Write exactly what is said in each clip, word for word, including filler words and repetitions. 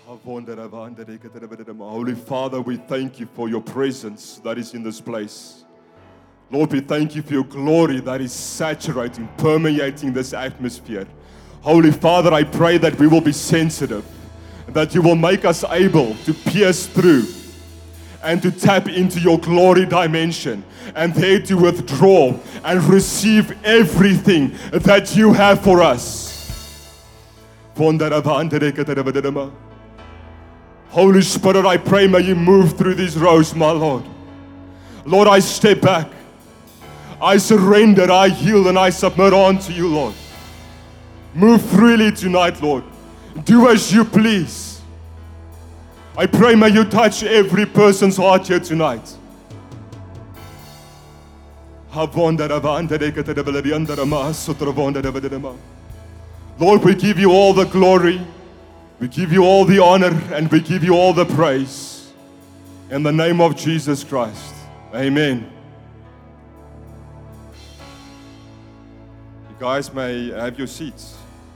Holy Father, we thank you for your presence that is in this place. Lord, we thank you for your glory that is saturating, permeating this atmosphere. Holy Father, I pray that we will be sensitive, that you will make us able to pierce through and to tap into your glory dimension, and there to withdraw and receive everything that you have for us. Holy Spirit, I pray, may you move through these rows, my Lord. Lord, I step back. I surrender, I yield, and I submit unto you, Lord. Move freely tonight, Lord. Do as you please. I pray, may you touch every person's heart here tonight. Lord, we give you all the glory, we give you all the honor, and we give you all the praise. In the name of Jesus Christ. Amen. You guys may have your seats.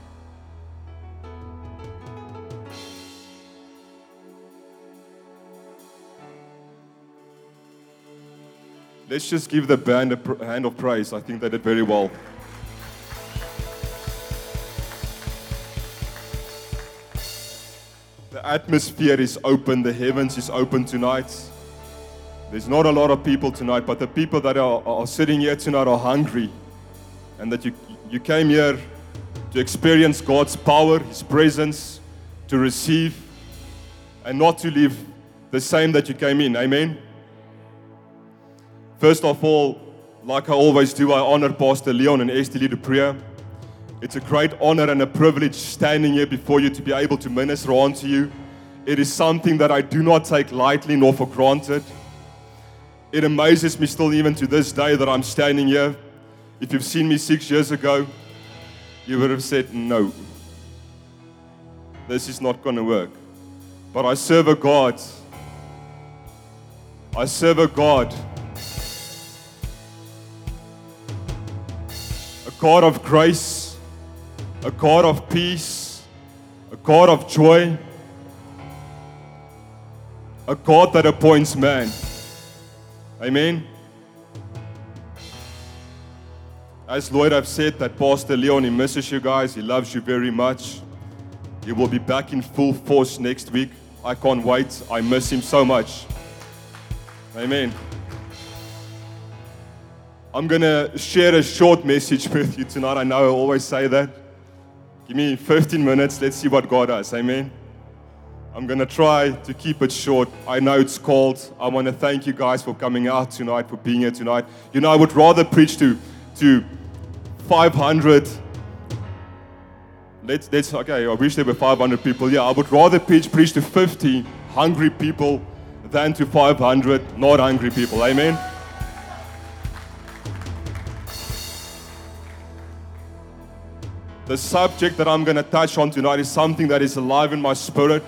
Let's just give the band a pr- hand of praise. I think they did very well. The atmosphere is open. The heavens is open tonight. There's not a lot of people tonight, but the people that are, are sitting here tonight are hungry. And that you, you came here to experience God's power, His presence, to receive, and not to leave the same that you came in. Amen? First of all, like I always do, I honor Pastor Leon and Esther de Prayer. It's a great honor and a privilege standing here before you to be able to minister unto you. It is something that I do not take lightly nor for granted. It amazes me still even to this day that I'm standing here. If you've seen me six years ago, you would have said, no, this is not going to work. But I serve a God. I serve a God. A God of grace, a God of peace, a God of joy, a God that appoints man. Amen. As Lloyd have said that Pastor Leon, he misses you guys. He loves you very much. He will be back in full force next week. I can't wait. I miss him so much. Amen. I'm going to share a short message with you tonight. I know I always say that. Give me fifteen minutes. Let's see what God does. Amen. I'm going to try to keep it short. I know it's cold. I want to thank you guys for coming out tonight, for being here tonight. You know, I would rather preach to to five hundred. Let's, let's, okay, I wish there were five hundred people. Yeah, I would rather preach, preach to fifty hungry people than to five hundred not hungry people. Amen. The subject that I'm going to touch on tonight is something that is alive in my spirit.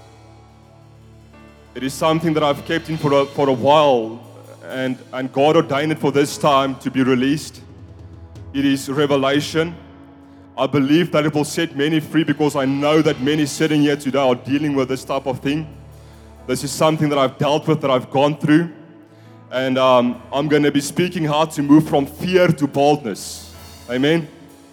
It is something that I've kept in for a, for a while, and, and God ordained it for this time to be released. It is revelation. I believe that it will set many free because I know that many sitting here today are dealing with this type of thing. This is something that I've dealt with, that I've gone through. And um, I'm going to be speaking how to move from fear to boldness. Amen.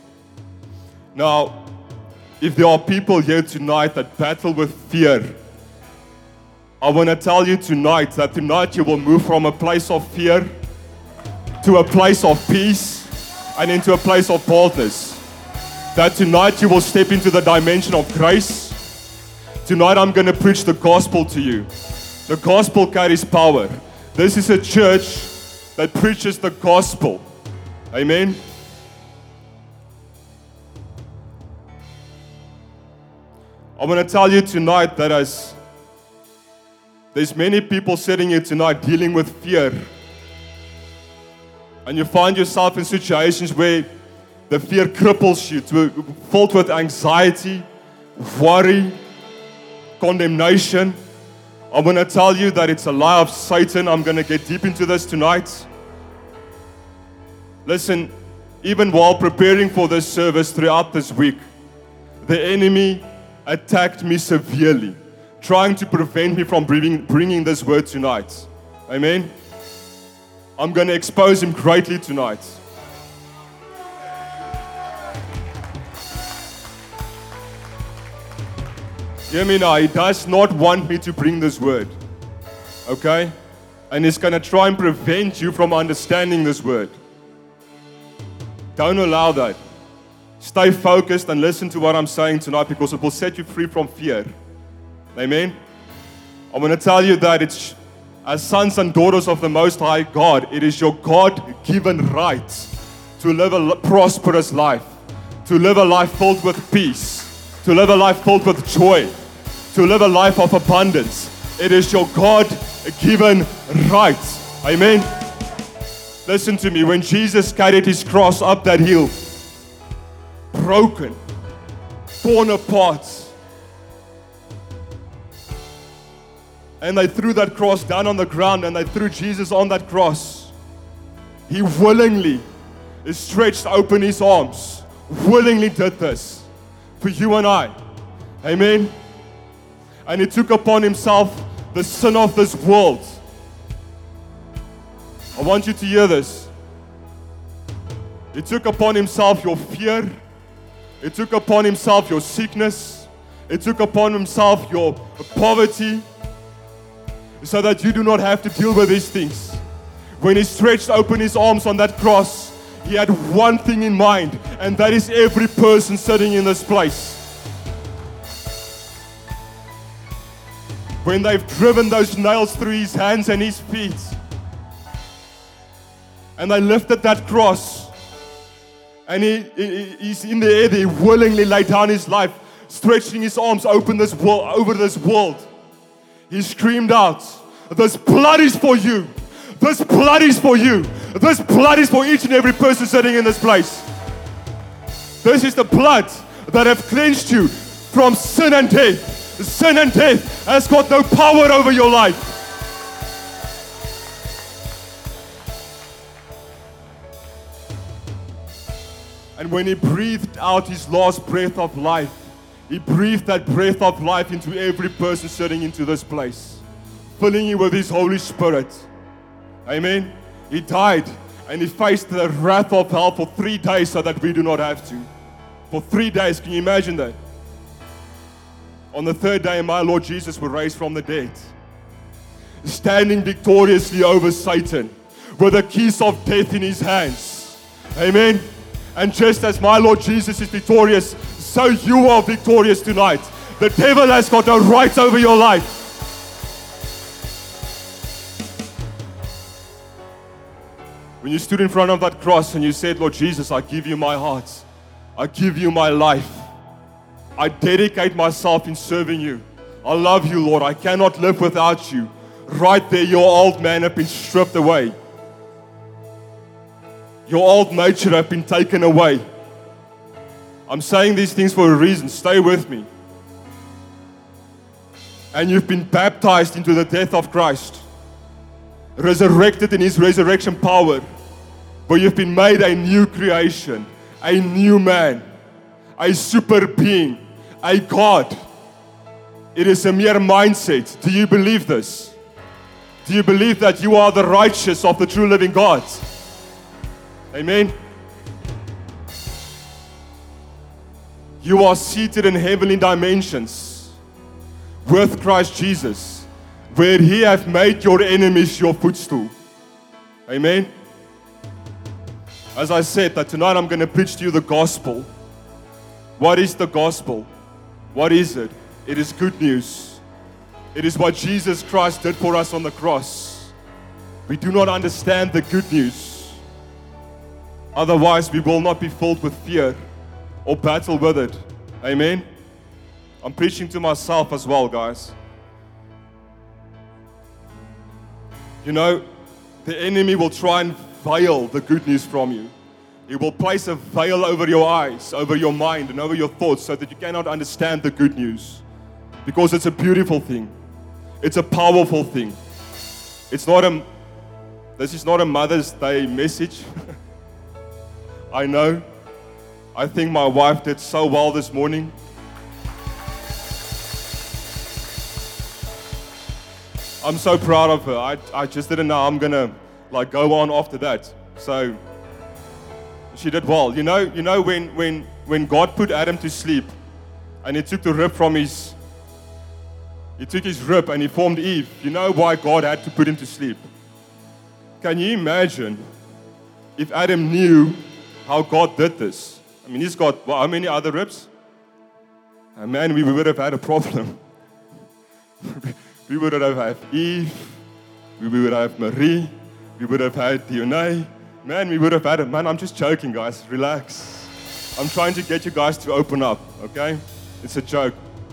Now, if there are people here tonight that battle with fear, I want to tell you tonight that tonight you will move from a place of fear to a place of peace and into a place of boldness. That tonight you will step into the dimension of grace. Tonight I'm going to preach the gospel to you. The gospel carries power. This is a church that preaches the gospel. Amen. I want to tell you tonight that as there's many people sitting here tonight dealing with fear, and you find yourself in situations where the fear cripples you, to, filled with anxiety, worry, condemnation. I want to tell you that it's a lie of Satan. I'm going to get deep into this tonight. Listen, even while preparing for this service throughout this week, the enemy attacked me severely. trying to prevent me from bringing, bringing this word tonight. Amen? I'm going to expose him greatly tonight. Hear me now, he does not want me to bring this word. Okay? And he's going to try and prevent you from understanding this word. Don't allow that. Stay focused and listen to what I'm saying tonight, because it will set you free from fear. Amen? I'm going to tell you that it's, as sons and daughters of the Most High God, it is your God-given right to live a prosperous life, to live a life filled with peace, to live a life filled with joy, to live a life of abundance. It is your God-given right. Amen? Listen to me. When Jesus carried his cross up that hill, broken, torn apart, and they threw that cross down on the ground, and they threw Jesus on that cross, he willingly stretched open his arms, willingly did this for you and I. Amen? And he took upon himself the sin of this world. I want you to hear this. He took upon himself your fear. He took upon himself your sickness. He took upon himself your poverty, so that you do not have to deal with these things. When he stretched open his arms on that cross, he had one thing in mind, and that is every person sitting in this place. When they've driven those nails through his hands and his feet, and they lifted that cross, and he, he he's in the air, he willingly laid down his life, stretching his arms open this world, over this world. He screamed out, "This blood is for you. This blood is for you. This blood is for each and every person sitting in this place. This is the blood that have cleansed you from sin and death. Sin and death has got no power over your life." And when he breathed out his last breath of life, he breathed that breath of life into every person sitting into this place, filling you with his Holy Spirit. Amen? He died and he faced the wrath of hell for three days so that we do not have to. For three days, can you imagine that? On the third day, my Lord Jesus was raised from the dead, standing victoriously over Satan with the keys of death in his hands. Amen? And just as my Lord Jesus is victorious, so you are victorious tonight. The devil has got no rights over your life. When you stood in front of that cross and you said, "Lord Jesus, I give you my heart. I give you my life. I dedicate myself in serving you. I love you, Lord. I cannot live without you." Right there, your old man has been stripped away. Your old nature has been taken away. I'm saying these things for a reason. Stay with me. And you've been baptized into the death of Christ, resurrected in his resurrection power, but you've been made a new creation, a new man, a super being, a God. It is a mere mindset. Do you believe this? Do you believe that you are the righteous of the true living God? Amen. You are seated in heavenly dimensions with Christ Jesus, where he hath made your enemies your footstool. Amen. As I said, that tonight I'm going to preach to you the gospel. What is the gospel? What is it? It is good news. It is what Jesus Christ did for us on the cross. We do not understand the good news. Otherwise, we will not be filled with fear or battle with it. Amen? I'm preaching to myself as well, guys. You know, the enemy will try and veil the good news from you. He will place a veil over your eyes, over your mind, and over your thoughts so that you cannot understand the good news. Because it's a beautiful thing. It's a powerful thing. It's not a, this is not a Mother's Day message. I know. I think my wife did so well this morning. I'm so proud of her. I, I just didn't know I'm gonna like go on after that. So she did well. You know, you know when when when God put Adam to sleep and he took the rib from his he took his rib and he formed Eve. You know why God had to put him to sleep? Can you imagine if Adam knew how God did this? I mean, he's got well, how many other ribs? And man, we would have had a problem. We would have had Eve, we would have Marie, we would have had Dionay. Man, we would have had it. Man, I'm just joking, guys. Relax. I'm trying to get you guys to open up, okay? It's a joke.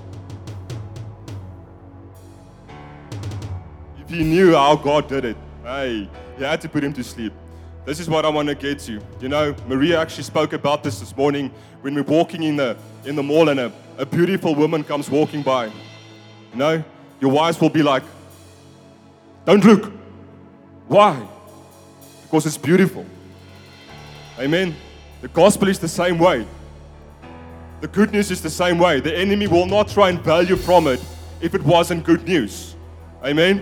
If you knew how God did it, hey, you had to put him to sleep. This is what I want to get to. You know, Maria actually spoke about this this morning when we're walking in the in the mall and a, a beautiful woman comes walking by. You know, your wives will be like, don't look. Why? Because it's beautiful. Amen. The gospel is the same way. The good news is the same way. The enemy will not try and value from it if it wasn't good news. Amen.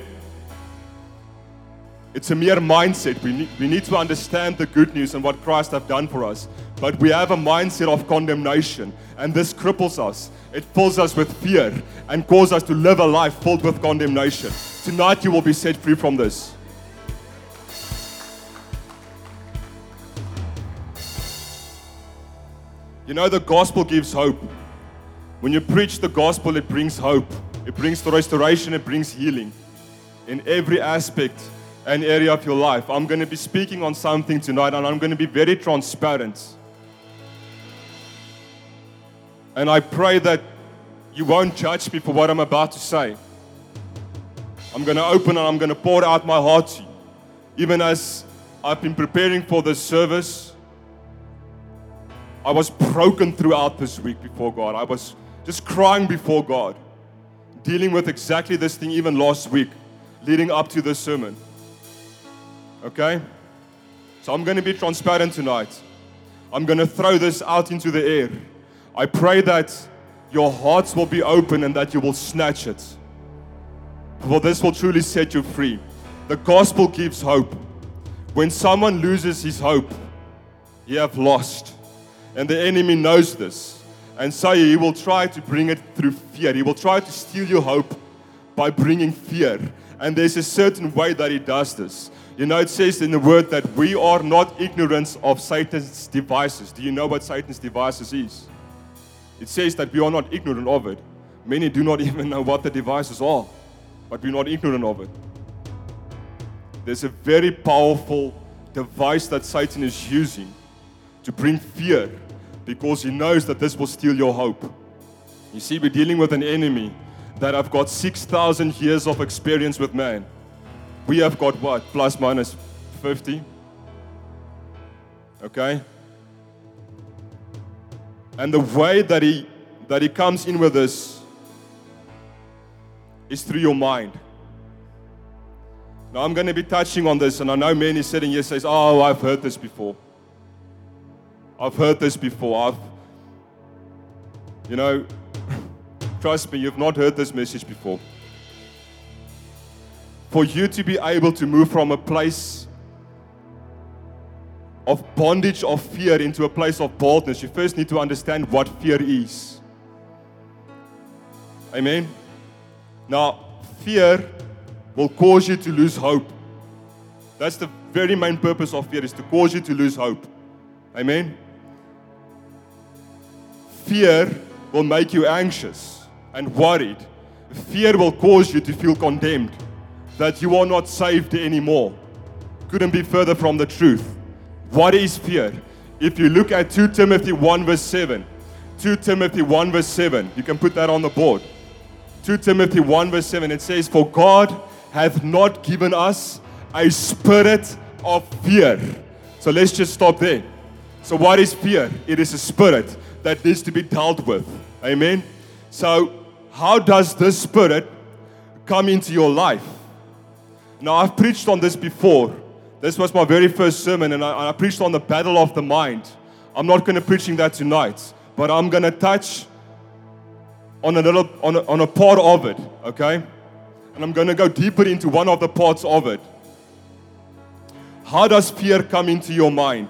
It's a mere mindset. We need, we need to understand the good news and what Christ has done for us. But we have a mindset of condemnation, and this cripples us. It fills us with fear and causes us to live a life filled with condemnation. Tonight you will be set free from this. You know, the gospel gives hope. When you preach the gospel, it brings hope. It brings the restoration, it brings healing in every aspect and area of your life. I'm going to be speaking on something tonight, and I'm going to be very transparent. And I pray that you won't judge me for what I'm about to say. I'm going to open and I'm going to pour out my heart to you. Even as I've been preparing for this service, I was broken throughout this week before God. I was just crying before God, dealing with exactly this thing even last week, leading up to this sermon. Okay? So I'm going to be transparent tonight. I'm going to throw this out into the air. I pray that your hearts will be open and that you will snatch it. For this will truly set you free. The gospel gives hope. When someone loses his hope, he have lost. And the enemy knows this. And so he will try to bring it through fear. He will try to steal your hope by bringing fear. And there's a certain way that he does this. You know, it says in the word that we are not ignorant of Satan's devices. Do you know what Satan's devices is? It says that we are not ignorant of it. Many do not even know what the devices are, but we're not ignorant of it. There's a very powerful device that Satan is using to bring fear because he knows that this will steal your hope. You see, we're dealing with an enemy that have got six thousand years of experience with man. We have got what? Plus minus fifty. Okay? And the way that he that he comes in with this is through your mind. Now I'm going to be touching on this, and I know many sitting here says, "Oh, I've heard this before. I've heard this before. I've, you know, trust me, you've not heard this message before." For you to be able to move from a place of bondage of fear into a place of boldness, you first need to understand what fear is. Amen? Now, fear will cause you to lose hope. That's the very main purpose of fear, is to cause you to lose hope. Amen? Fear will make you anxious and worried. Fear will cause you to feel condemned, that you are not saved anymore. Couldn't be further from the truth. What is fear? If you look at Second Timothy one verse seven, Second Timothy one verse seven, you can put that on the board. Second Timothy one verse seven, it says, "For God hath not given us a spirit of fear." So let's just stop there. So what is fear? It is a spirit that needs to be dealt with. Amen? So how does this spirit come into your life? Now, I've preached on this before. This was my very first sermon, and I, and I preached on the battle of the mind. I'm not going to preaching that tonight, but I'm going to touch on a little, on a, on a part of it, okay? And I'm going to go deeper into one of the parts of it. How does fear come into your mind?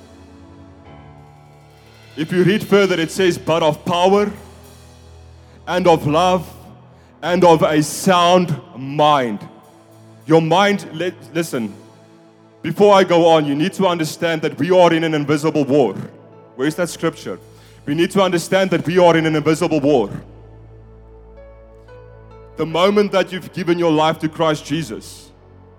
If you read further, it says, but of power and of love and of a sound mind. Your mind, let, listen, before I go on, you need to understand that we are in an invisible war. Where's that scripture? We need to understand that we are in an invisible war. The moment that you've given your life to Christ Jesus,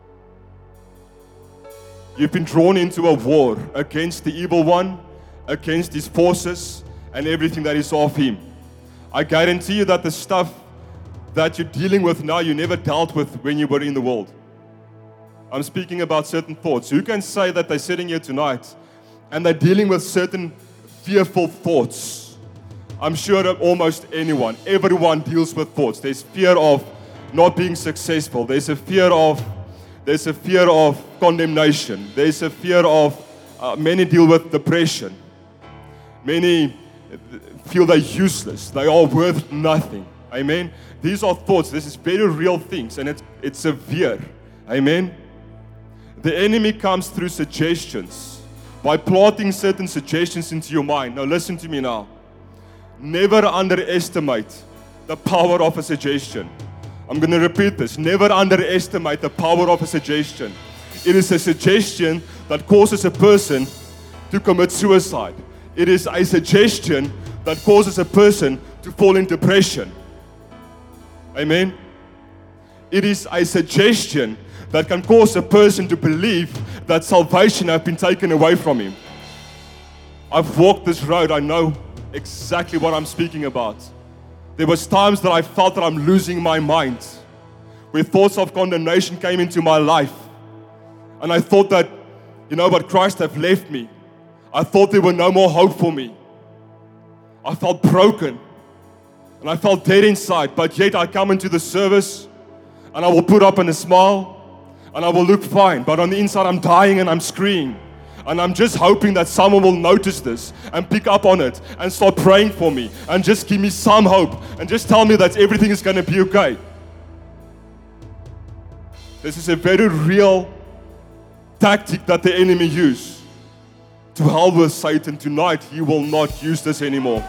you've been drawn into a war against the evil one, against his forces, and everything that is of him. I guarantee you that the stuff that you're dealing with now, you never dealt with when you were in the world. I'm speaking about certain thoughts. Who can say that they're sitting here tonight and they're dealing with certain fearful thoughts? I'm sure that almost anyone, everyone deals with thoughts. There's fear of not being successful. There's a fear of, there's a fear of condemnation. There's a fear of, uh, many deal with depression. Many feel they're useless. They are worth nothing. Amen. These are thoughts. This is very real things, and it's it's severe. Amen. The enemy comes through suggestions, by planting certain suggestions into your mind. Now listen to me now. Never underestimate the power of a suggestion. I'm going to repeat this. Never underestimate the power of a suggestion. It is a suggestion that causes a person to commit suicide. It is a suggestion that causes a person to fall in depression. Amen. It is a suggestion that can cause a person to believe that salvation has been taken away from him. I've walked this road. I know exactly what I'm speaking about. There was times that I felt that I'm losing my mind, where thoughts of condemnation came into my life. And I thought that, you know what, Christ have left me. I thought there were no more hope for me. I felt broken. And I felt dead inside. But yet I come into the service and I will put up on a smile and I will look fine. But on the inside I'm dying and I'm screaming. And I'm just hoping that someone will notice this and pick up on it and start praying for me and just give me some hope and just tell me that everything is going to be okay. This is a very real tactic that the enemy uses. To hell with Satan. Tonight, he will not use this anymore.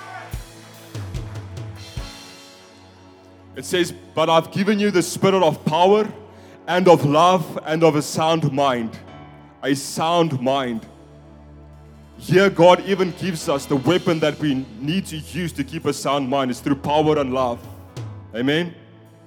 It says, but I've given you the spirit of power and of love and of a sound mind. A sound mind. Here, God even gives us the weapon that we need to use to keep a sound mind. It's through power and love. Amen?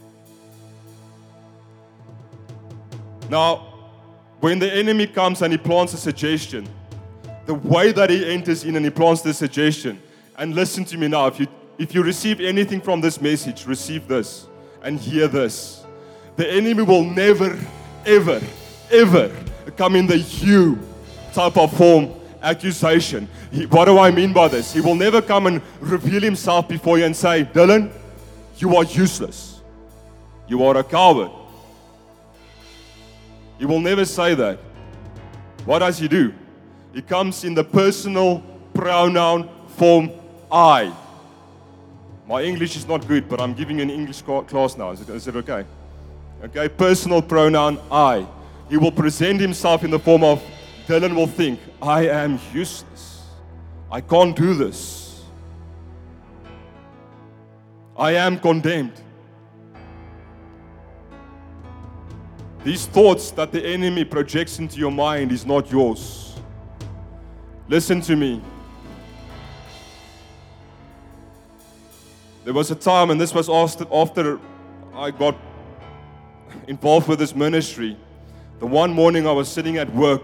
Now, when the enemy comes and he plants a suggestion, the way that he enters in and he plants this suggestion, and listen to me now, if you if you receive anything from this message, receive this and hear this. The enemy will never, ever, ever come in the you type of form accusation. He, what do I mean by this? He will never come and reveal himself before you and say, Dylan, you are useless. You are a coward. He will never say that. What does he do? He comes in the personal pronoun form I. My English is not good, but I'm giving an English class now. Is it, is it okay? Okay, personal pronoun I. He will present himself in the form of, Dylan will think, I am useless. I can't do this. I am condemned. These thoughts that the enemy projects into your mind is not yours. Listen to me. There was a time, and this was after I got involved with this ministry. The one morning I was sitting at work,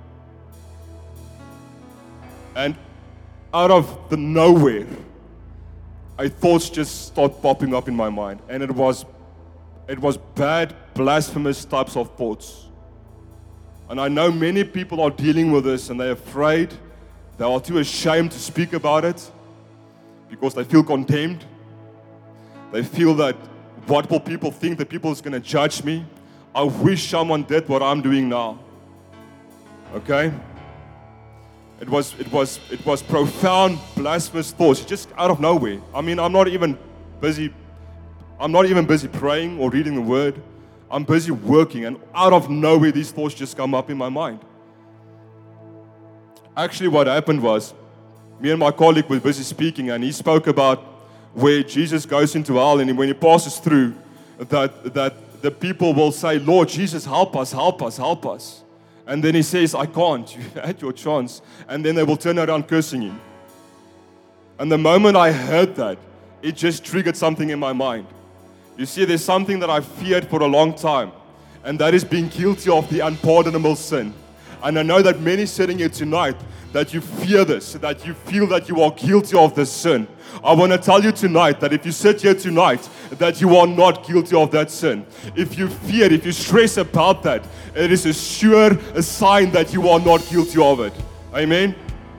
and out of the nowhere, a thoughts just start popping up in my mind, and it was, it was bad, blasphemous types of thoughts. And I know many people are dealing with this, and they're afraid. They are too ashamed to speak about it because they feel condemned. They feel that, what will people think? That people is going to judge me. I wish someone did what I'm doing now. Okay? It was, it was, it was profound, blasphemous thoughts, just out of nowhere. I mean, I'm not even busy. I'm not even busy praying or reading the word. I'm busy working, and out of nowhere, these thoughts just come up in my mind. Actually, what happened was, me and my colleague were busy speaking, and he spoke about where Jesus goes into hell, and when he passes through, that, that the people will say, Lord Jesus, help us, help us, help us. And then he says, I can't, you had your chance. And then they will turn around cursing him. And the moment I heard that, it just triggered something in my mind. You see, there's something that I've feared for a long time, and that is being guilty of the unpardonable sin. And I know that many sitting here tonight, that you fear this, that you feel that you are guilty of this sin. I want to tell you tonight that if you sit here tonight, that you are not guilty of that sin. If you fear, if you stress about that, it is a sure a sign that you are not guilty of it. Amen?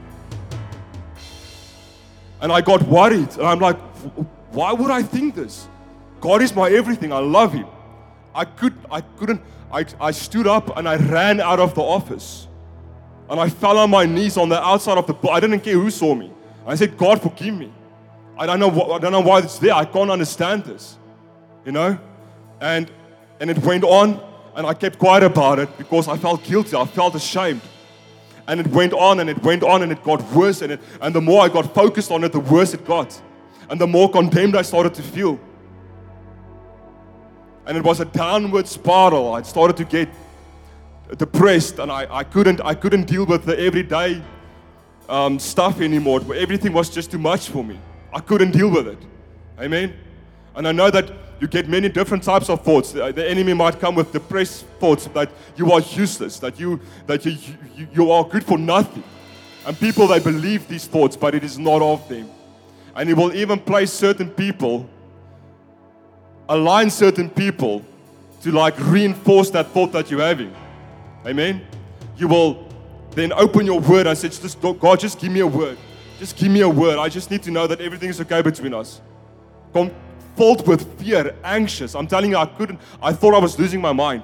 And I got worried, and I'm like, why would I think this? God is my everything. I love Him. I could, I couldn't, I, I stood up and I ran out of the office. And I fell on my knees on the outside of the bar. I didn't care who saw me. I said, God, forgive me. I don't know what, I don't know why it's there. I can't understand this. You know? And and it went on, and I kept quiet about it because I felt guilty. I felt ashamed. And it went on, and it went on, and it got worse. And, it, and the more I got focused on it, the worse it got. And the more condemned I started to feel. And it was a downward spiral. I started to get depressed, and I, I couldn't I couldn't deal with the everyday um, stuff anymore. Everything was just too much for me. I couldn't deal with it. Amen. And I know that you get many different types of thoughts. The, the enemy might come with depressed thoughts that you are useless, that you that you, you you are good for nothing. And people, they believe these thoughts, but it is not of them. And he will even place certain people, align certain people to like reinforce that thought that you're having. Amen. You will then open your word and say, just, God, just give me a word. Just give me a word. I just need to know that everything is okay between us. Come filled with fear, anxious. I'm telling you, I couldn't, I thought I was losing my mind.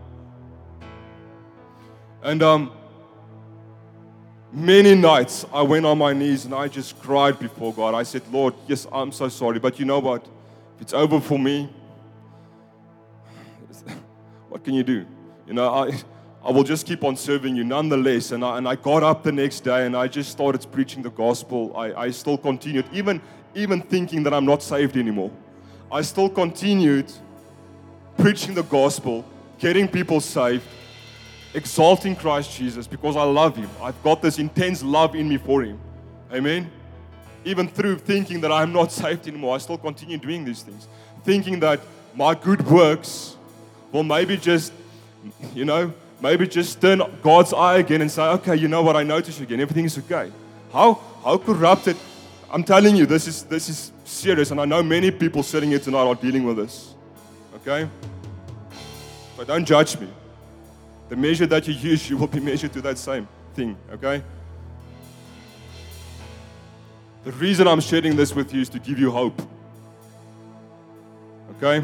And um, many nights I went on my knees and I just cried before God. I said, Lord, yes, I'm so sorry. But you know what? If it's over for me, what can you do? You know, I... I will just keep on serving you nonetheless. And I, and I got up the next day and I just started preaching the gospel. I, I still continued, even, even thinking that I'm not saved anymore. I still continued preaching the gospel, getting people saved, exalting Christ Jesus because I love Him. I've got this intense love in me for Him. Amen? Even through thinking that I'm not saved anymore, I still continue doing these things. Thinking that my good works will maybe just, you know, maybe just turn God's eye again and say, okay, you know what, I notice you again. Everything is okay. How how corrupted. I'm telling you, this is this is serious, and I know many people sitting here tonight are dealing with this. Okay? But don't judge me. The measure that you use, you will be measured to that same thing. Okay? The reason I'm sharing this with you is to give you hope. Okay?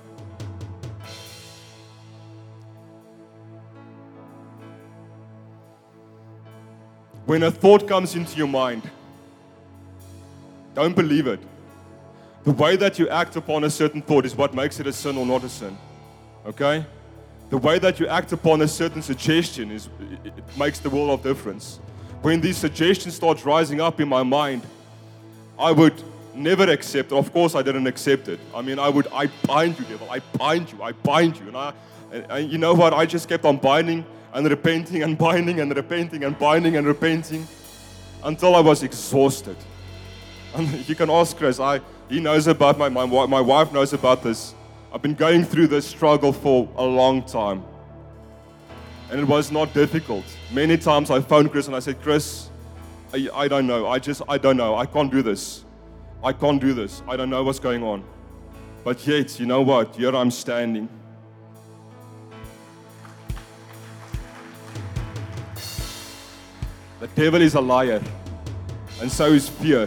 When a thought comes into your mind, don't believe it. The way that you act upon a certain thought is what makes it a sin or not a sin. Okay? The way that you act upon a certain suggestion is it, it makes the world of difference. When these suggestions start rising up in my mind, I would never accept it. Of course, I didn't accept it. I mean, I would, I bind you, devil. I bind you. I bind you. And I, and, and you know what? I just kept on binding and repenting and binding and repenting and binding and repenting until I was exhausted. And you can ask Chris. I, he knows about my, my, my wife knows about this. I've been going through this struggle for a long time. And it was not difficult. Many times I phoned Chris and I said, Chris, I, I don't know. I just, I don't know. I can't do this. I can't do this. I don't know what's going on. But yet, you know what? Here I'm standing. The devil is a liar, and so is fear.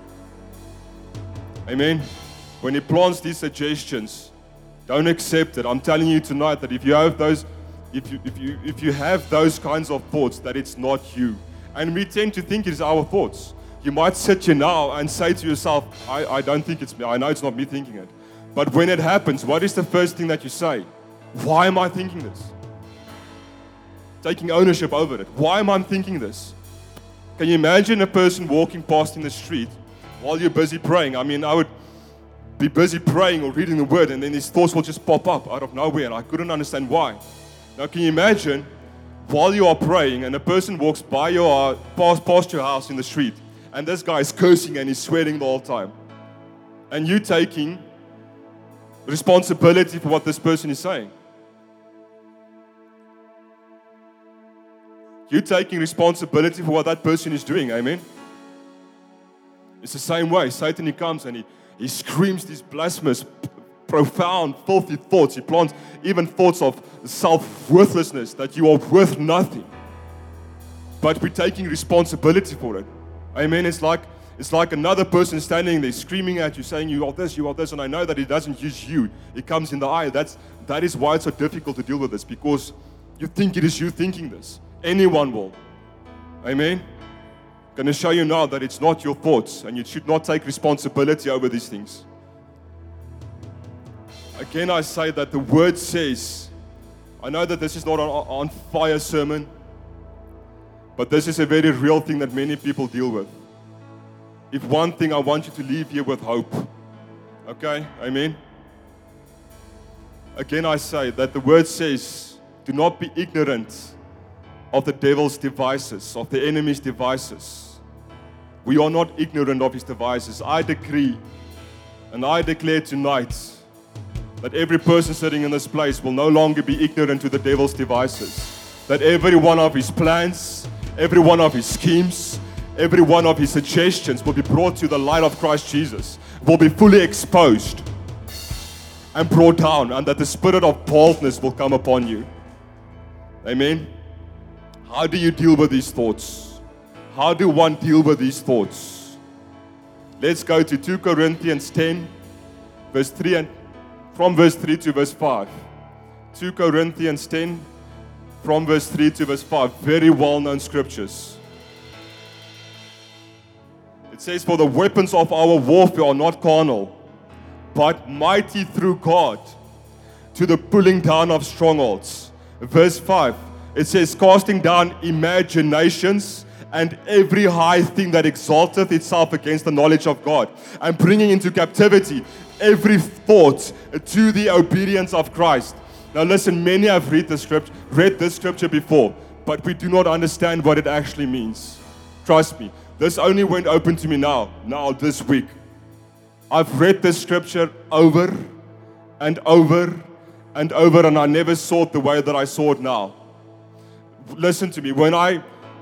Amen? When he plants these suggestions, don't accept it. I'm telling you tonight that if you have those, if you if you if you have those kinds of thoughts, that it's not you. And we tend to think it's our thoughts. You might sit here now and say to yourself, I, I don't think it's me. I know it's not me thinking it. But when it happens, what is the first thing that you say? Why am I thinking this? Taking ownership over it. Why am I thinking this? Can you imagine a person walking past in the street while you're busy praying? I mean, I would be busy praying or reading the word, and then these thoughts will just pop up out of nowhere, and I couldn't understand why. Now, can you imagine while you are praying and a person walks by your past, past your house in the street, and this guy is cursing and he's swearing the whole time, and you taking responsibility for what this person is saying? You're taking responsibility for what that person is doing, amen? It's the same way. Satan, he comes and he, he screams these blasphemous, profound, filthy thoughts. He plants even thoughts of self-worthlessness, that you are worth nothing. But we're taking responsibility for it. Amen? It's like, it's like another person standing there screaming at you, saying you are this, you are this, and I know that he doesn't use you. It comes in the eye. That's, that is why it's so difficult to deal with this, because you think it is you thinking this. Anyone will. Amen? I'm going to show you now that it's not your thoughts, and you should not take responsibility over these things. Again, I say that the word says, I know that this is not an on fire sermon, but this is a very real thing that many people deal with. If one thing, I want you to leave here with hope. Okay? Amen? Again, I say that the word says, do not be ignorant of the devil's devices, of the enemy's devices. We are not ignorant of his devices. I decree and I declare tonight that every person sitting in this place will no longer be ignorant to the devil's devices. That every one of his plans, every one of his schemes, every one of his suggestions will be brought to the light of Christ Jesus, will be fully exposed and brought down, and that the spirit of boldness will come upon you. Amen? How do you deal with these thoughts? How do one deal with these thoughts? Let's go to two Corinthians ten, verse three, and from verse three to verse five. two Corinthians ten, from verse three to verse five. Very well-known scriptures. It says, for the weapons of our warfare are not carnal, but mighty through God to the pulling down of strongholds. Verse five. It says, casting down imaginations and every high thing that exalteth itself against the knowledge of God, and bringing into captivity every thought to the obedience of Christ. Now listen, many have read the script, read this scripture before, but we do not understand what it actually means. Trust me, this only went open to me now, now this week. I've read this scripture over and over and over, and I never saw it the way that I saw it now. Listen to me, when I,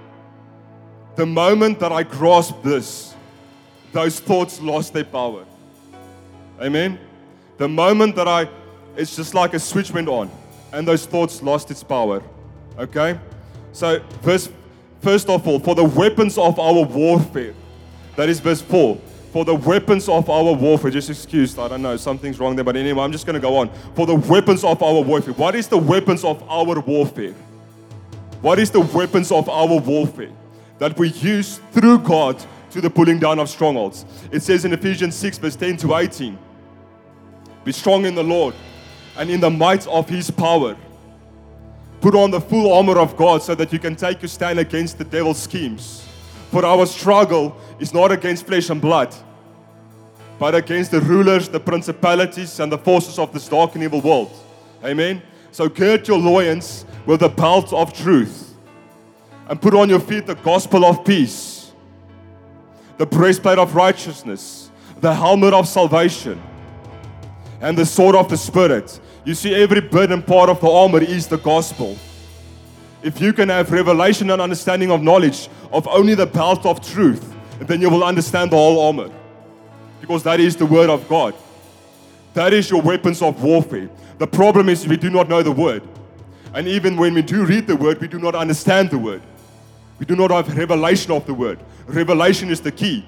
the moment that I grasped this, those thoughts lost their power. Amen? The moment that I, it's just like a switch went on, and those thoughts lost its power. Okay? So, verse, first of all, for the weapons of our warfare, that is verse four. For the weapons of our warfare, just excused, I don't know, something's wrong there, but anyway, I'm just going to go on. For the weapons of our warfare. What is the weapons of our warfare? What is the weapons of our warfare that we use through God to the pulling down of strongholds? It says in Ephesians six, verse ten to eighteen, be strong in the Lord and in the might of his power. Put on the full armor of God so that you can take your stand against the devil's schemes. For our struggle is not against flesh and blood, but against the rulers, the principalities, and the forces of this dark and evil world. Amen? So gird your loins with the belt of truth, and put on your feet the gospel of peace, the breastplate of righteousness, the helmet of salvation, and the sword of the Spirit. You see, every bit and part of the armor is the gospel. If you can have revelation and understanding of knowledge of only the belt of truth, then you will understand the whole armor, because that is the word of God. That is your weapons of warfare. The problem is we do not know the word. And even when we do read the word, we do not understand the word. We do not have revelation of the word. Revelation is the key.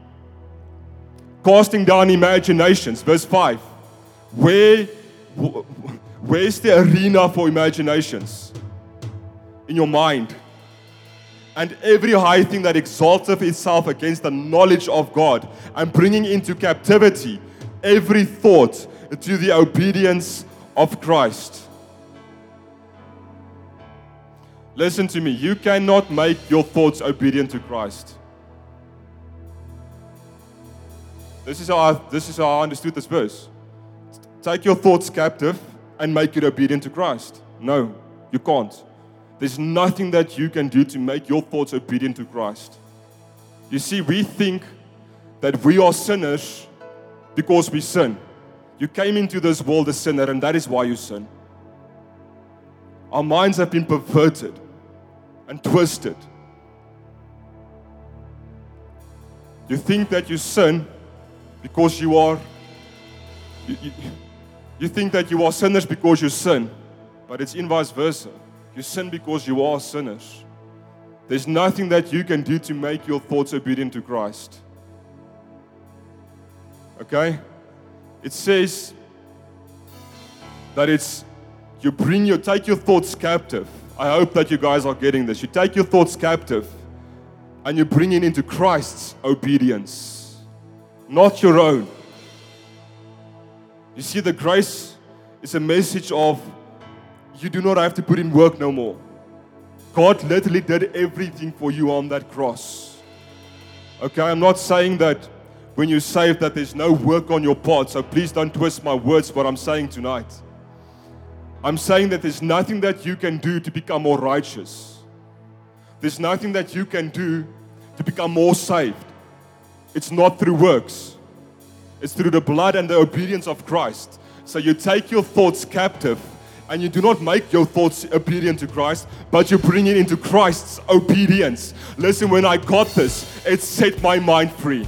Casting down imaginations, verse five. Where, where's the arena for imaginations? In your mind. And every high thing that exalteth itself against the knowledge of God, and bringing into captivity every thought to the obedience of Christ. Listen to me, you cannot make your thoughts obedient to Christ. This is how I, this is how I understood this verse. Take your thoughts captive and make it obedient to Christ. No, you can't. There's nothing that you can do to make your thoughts obedient to Christ. You see, we think that we are sinners because we sin. You came into this world a sinner, and that is why you sin. Our minds have been perverted and twisted. You think that you sin because you are, you, you, you think that you are sinners because you sin, but it's in vice versa. You sin because you are sinners. There's nothing that you can do to make your thoughts obedient to Christ. Okay? It says that it's, you bring your, take your thoughts captive. I hope that you guys are getting this. You take your thoughts captive and you bring it into Christ's obedience, not your own. You see, the grace is a message of you do not have to put in work no more. God literally did everything for you on that cross. Okay, I'm not saying that when you're saved that there's no work on your part, so please don't twist my words, what I'm saying tonight. I'm saying that there's nothing that you can do to become more righteous. There's nothing that you can do to become more saved. It's not through works. It's through the blood and the obedience of Christ. So you take your thoughts captive and you do not make your thoughts obedient to Christ, but you bring it into Christ's obedience. Listen, when I got this, it set my mind free.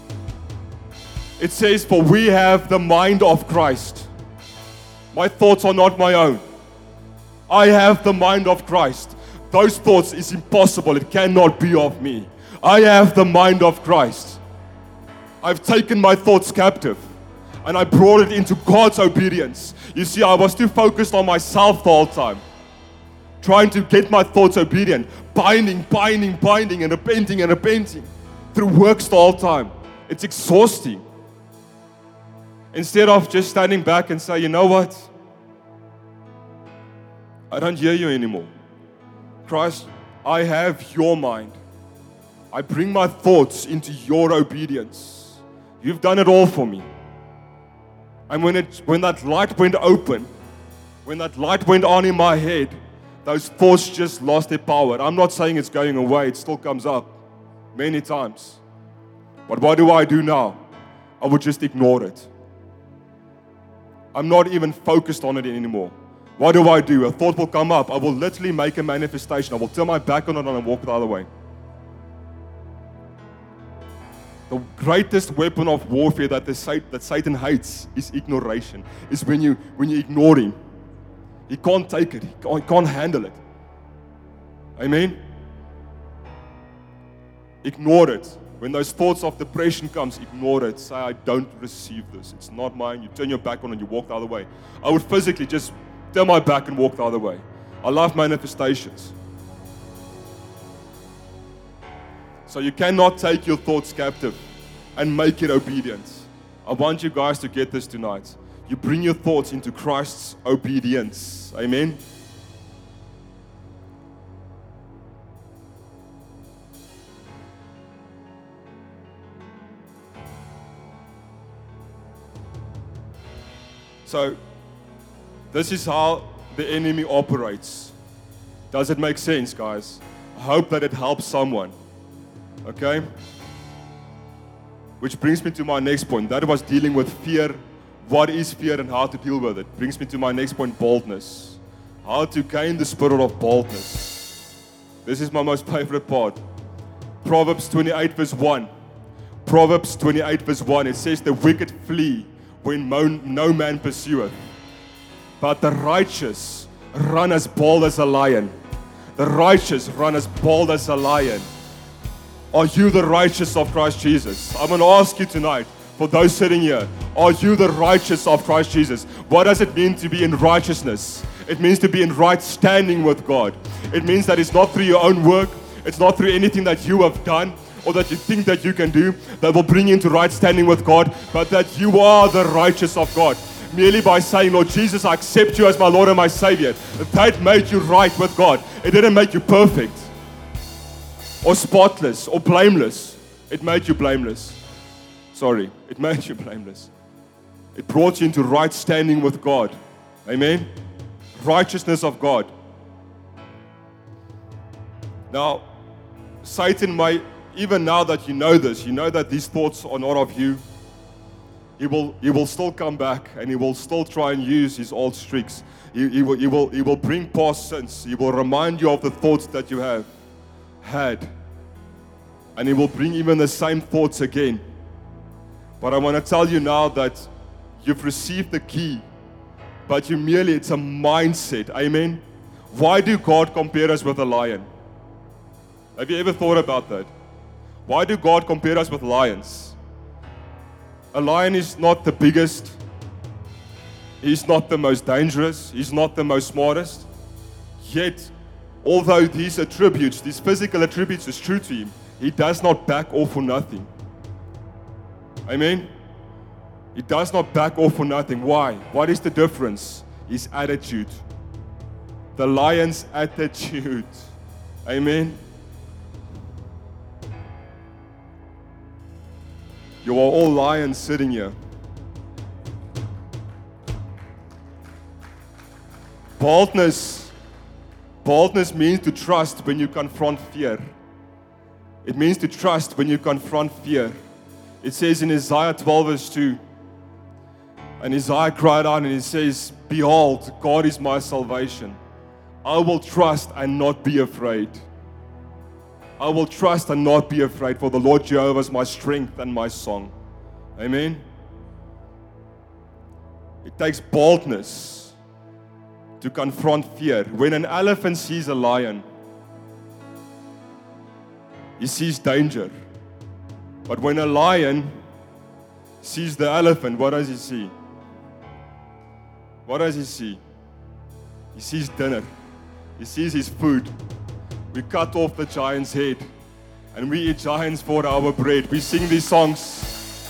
It says, for we have the mind of Christ. My thoughts are not my own. I have the mind of Christ. Those thoughts is impossible. It cannot be of me. I have the mind of Christ. I've taken my thoughts captive and I brought it into God's obedience. You see, I was too focused on myself the whole time, trying to get my thoughts obedient, binding, binding, binding, and repenting and repenting through works the whole time. It's exhausting. Instead of just standing back and say, you know what? I don't hear you anymore. Christ, I have your mind. I bring my thoughts into your obedience. You've done it all for me. And when it, when that light went open, when that light went on in my head, those thoughts just lost their power. I'm not saying it's going away. It still comes up many times. But what do I do now? I would just ignore it. I'm not even focused on it anymore. What do I do? A thought will come up. I will literally make a manifestation. I will turn my back on it and walk the other way. The greatest weapon of warfare that, the, that Satan hates is ignoration. Is when you when you ignore him. He can't take it. He can't, he can't handle it. Amen? Ignore it. When those thoughts of depression comes, ignore it. Say, I don't receive this. It's not mine. You turn your back on it and you walk the other way. I would physically just turn my back and walk the other way. I love manifestations. So you cannot take your thoughts captive and make it obedient. I want you guys to get this tonight. You bring your thoughts into Christ's obedience. Amen? So, this is how the enemy operates. Does it make sense, guys? I hope that it helps someone. Okay? Which brings me to my next point. That was dealing with fear. What is fear and how to deal with it? Brings me to my next point, boldness. How to gain the spirit of boldness. This is my most favorite part. Proverbs twenty-eight verse one. Proverbs twenty-eight verse one. It says, the wicked flee when no man pursueth, but the righteous run as bold as a lion. The righteous run as bold as a lion. Are you the righteous of Christ Jesus? I'm going to ask you tonight, for those sitting here, are you the righteous of Christ Jesus? What does it mean to be in righteousness? It means to be in right standing with God. It means that it's not through your own work. It's not through anything that you have done or that you think that you can do that will bring you into right standing with God, but that you are the righteous of God. merely by saying, Lord Jesus, I accept you as my Lord and my Savior. That made you right with God. It didn't make you perfect or spotless or blameless. It made you blameless. Sorry, it made you blameless. It brought you into right standing with God. Amen? Righteousness of God. Now, Satan may, even now that you know this, you know that these thoughts are not of you, he will, he will still come back and he will still try and use his old tricks. He, he, will, he, will, he will bring past sins. He will remind you of the thoughts that you have had. And he will bring even the same thoughts again. But I want to tell you now that you've received the key, but you merely, it's a mindset. Amen? Why do God compare us with a lion? Have you ever thought about that? Why do God compare us with lions? A lion is not the biggest. He's not the most dangerous. He's not the most smartest. Yet, although these attributes, these physical attributes is true to him, he does not back off for nothing. Amen? He does not back off for nothing. Why? What is the difference? His attitude. The lion's attitude. Amen? You are all lions sitting here. Boldness. Boldness means to trust when you confront fear. It means to trust when you confront fear. It says in Isaiah twelve verse two, and Isaiah cried out and he says, behold, God is my salvation. I will trust and not be afraid. I will trust and not be afraid, for the Lord Jehovah is my strength and my song. Amen. It takes boldness to confront fear. When an elephant sees a lion, he sees danger. But when a lion sees the elephant, what does he see? What does he see? He sees dinner. He sees his food. We cut off the giant's head and we eat giants for our bread. We sing these songs.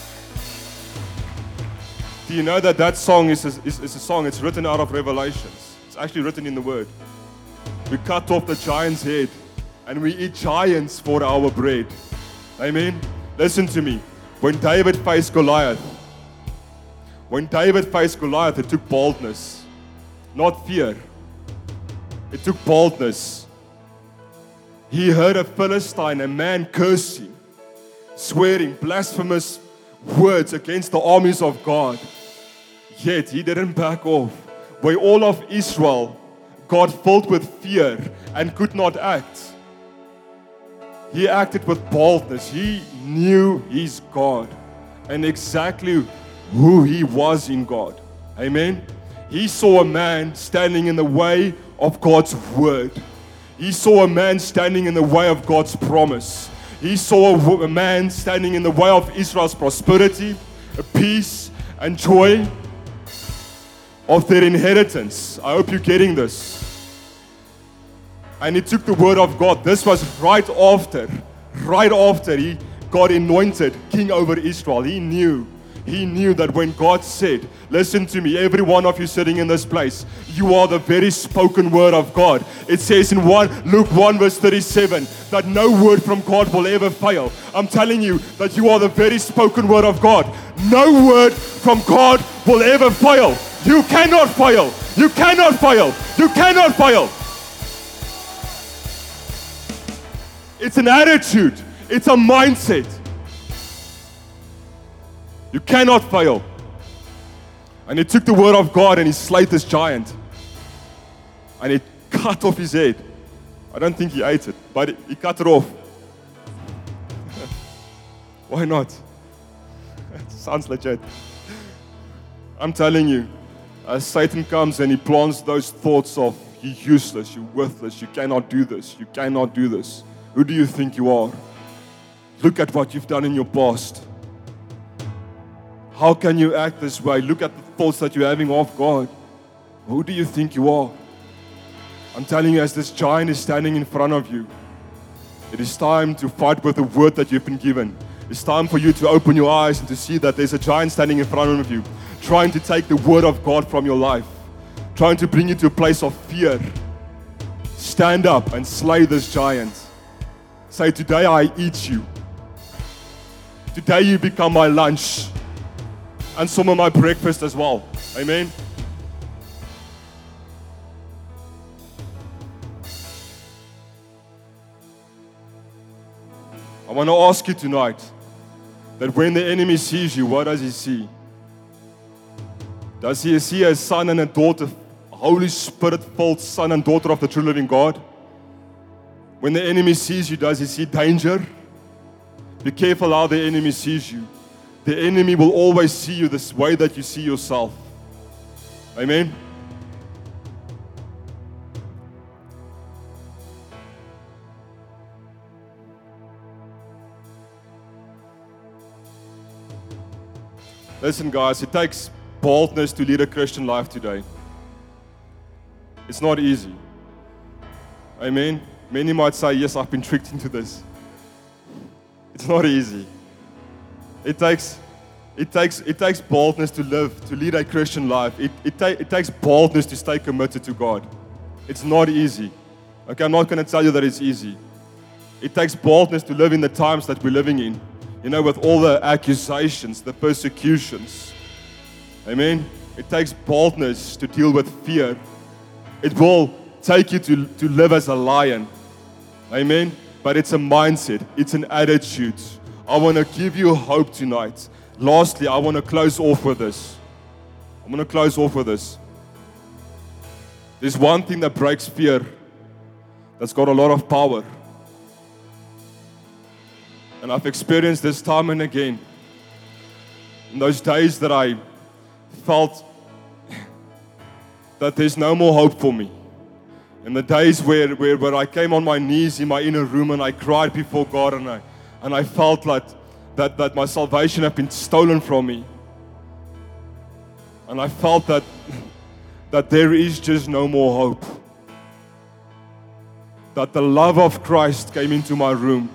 Do you know that that song is a, is, is a song, it's written out of Revelations. It's actually written in the Word. We cut off the giant's head and we eat giants for our bread. Amen? Listen to me. When David faced Goliath, when David faced Goliath, it took boldness, not fear. It took boldness. He heard a Philistine, a man cursing, swearing blasphemous words against the armies of God. Yet he didn't back off. Where all of Israel got filled with fear and could not act, he acted with boldness. He knew his God and exactly who he was in God. Amen. He saw a man standing in the way of God's word. He saw a man standing in the way of God's promise. He saw a, a man standing in the way of Israel's prosperity, peace, and joy of their inheritance. I hope you're getting this. And he took the word of God. This was right after, right after he got anointed king over Israel. He knew, he knew that when God said, listen to me, every one of you sitting in this place, you are the very spoken word of God. It says in one, Luke one verse thirty-seven, that no word from God will ever fail. I'm telling you that you are the very spoken word of God. No word from God will ever fail. You cannot fail. You cannot fail. You cannot fail. It's an attitude. It's a mindset. You cannot fail. And he took the word of God and he slayed this giant. And he cut off his head. I don't think he ate it, but he cut it off. Why not? It sounds legit. I'm telling you, as Satan comes and he plants those thoughts of, you're useless, you're worthless, you cannot do this, you cannot do this. Who do you think you are? Look at what you've done in your past. How can you act this way? Look at the thoughts that you're having of God. Who do you think you are? I'm telling you, as this giant is standing in front of you, it is time to fight with the word that you've been given. It's time for you to open your eyes and to see that there's a giant standing in front of you, trying to take the word of God from your life, trying to bring you to a place of fear, stand up and slay this giant. Say, today I eat you. Today you become my lunch and some of my breakfast as well. Amen. I want to ask you tonight that when the enemy sees you, what does he see? Does he see a son and a daughter, a Holy Spirit-filled son and daughter of the true living God? When the enemy sees you, does he see danger? Be careful how the enemy sees you. The enemy will always see you this way that you see yourself. Amen? Listen, guys, it takes boldness to lead a Christian life today. It's not easy. Amen? Many might say, yes, I've been tricked into this. It's not easy. It takes, it takes, it takes boldness to live, to lead a Christian life. It, it, ta- it takes boldness to stay committed to God. It's not easy. Okay, I'm not going to tell you that it's easy. It takes boldness to live in the times that we're living in. You know, with all the accusations, the persecutions. Amen? It takes boldness to deal with fear. It will take you to, to live as a lion. Amen? But it's a mindset. It's an attitude. I want to give you hope tonight. Lastly, I want to close off with this. I'm going to close off with this. There's one thing that breaks fear that's got a lot of power. And I've experienced this time and again. In those days that I felt that there's no more hope for me. In the days where, where, where I came on my knees in my inner room and I cried before God and I, and I felt like that, that my salvation had been stolen from me. And I felt that, that there is just no more hope. That the love of Christ came into my room,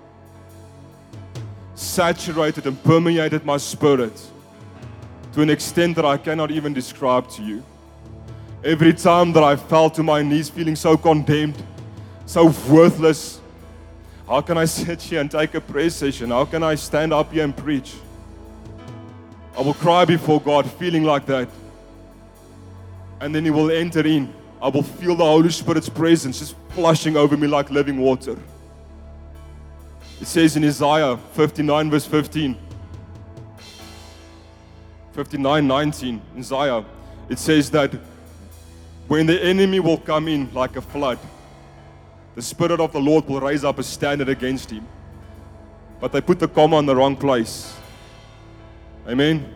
saturated and permeated my spirit to an extent that I cannot even describe to you. Every time that I fell to my knees feeling so condemned, so worthless, how can I sit here and take a prayer session? How can I stand up here and preach? I will cry before God feeling like that. And then He will enter in. I will feel the Holy Spirit's presence just flushing over me like living water. It says in Isaiah fifty-nine verse fifteen, fifty-nine nineteen, Isaiah, it says that when the enemy will come in like a flood, the Spirit of the Lord will raise up a standard against him. But they put the comma in the wrong place. Amen.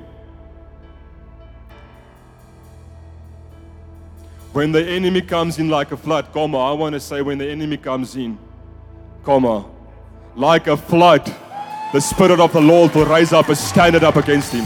When the enemy comes in like a flood, comma, I want to say when the enemy comes in, comma, like a flood, the Spirit of the Lord will raise up a standard up against him.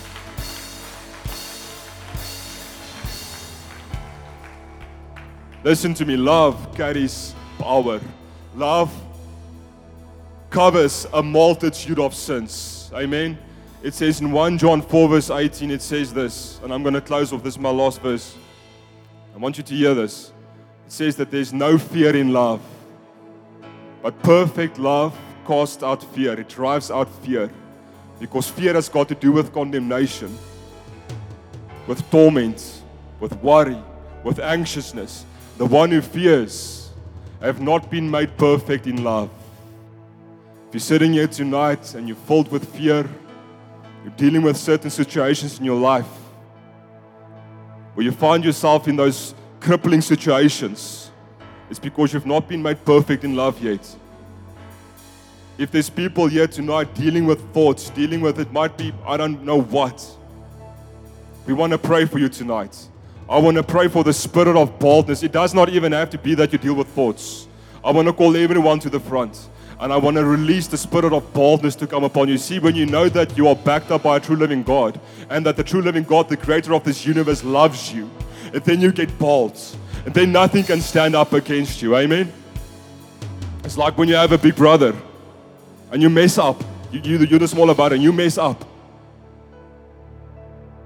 Listen to me, love carries power. Love covers a multitude of sins. Amen. It says in First John four verse eighteen, it says this, and I'm going to close off, this is my last verse. I want you to hear this. It says that there's no fear in love, but perfect love casts out fear. It drives out fear, because fear has got to do with condemnation, with torment, with worry, with anxiousness. The one who fears have not been made perfect in love. If you're sitting here tonight and you're filled with fear, you're dealing with certain situations in your life, where you find yourself in those crippling situations, it's because you've not been made perfect in love yet. If there's people here tonight dealing with thoughts, dealing with it might be, I don't know what, we want to pray for you tonight. I want to pray for the spirit of boldness. It does not even have to be that you deal with thoughts. I want to call everyone to the front. And I want to release the spirit of boldness to come upon you. See, when you know that you are backed up by a true living God, and that the true living God, the creator of this universe, loves you, and then you get bold. And then nothing can stand up against you. Amen? It's like when you have a big brother, and you mess up. You, you, you're the smaller brother, and you mess up.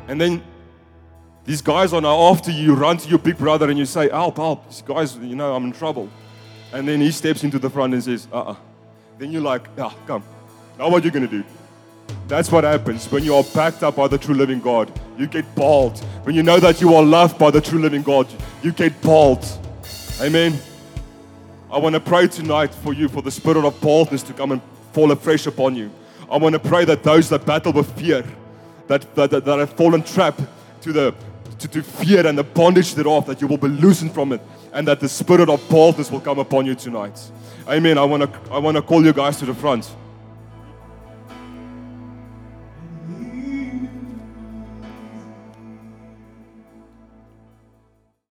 And then these guys are now after you, you run to your big brother and you say, help, help, these guys, you know, I'm in trouble. And then he steps into the front and says, uh-uh. Then you're like, ah, come, now what are you going to do? That's what happens when you are backed up by the true living God. You get bold. When you know that you are loved by the true living God, you get bold. Amen. I want to pray tonight for you, for the spirit of boldness to come and fall afresh upon you. I want to pray that those that battle with fear, that, that, that, that have fallen trap to the to, to fear and the bondage thereof, that you will be loosened from it, and that the spirit of boldness will come upon you tonight. Amen. I want to I want to call you guys to the front.